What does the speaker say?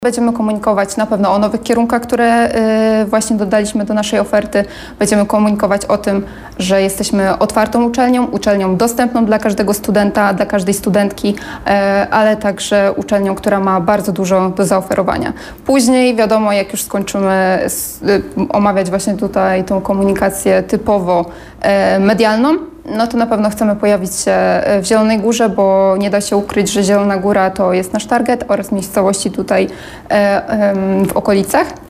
Będziemy komunikować na pewno o nowych kierunkach, które właśnie dodaliśmy do naszej oferty. Będziemy komunikować o tym, że jesteśmy otwartą uczelnią dostępną dla każdego studenta, dla każdej studentki, ale także uczelnią, która ma bardzo dużo do zaoferowania. Później, wiadomo, jak już skończymy omawiać właśnie tutaj tą komunikację typowo medialną, no to na pewno chcemy pojawić się w Zielonej Górze, bo nie da się ukryć, że Zielona Góra to jest nasz target oraz miejscowości tutaj w okolicach.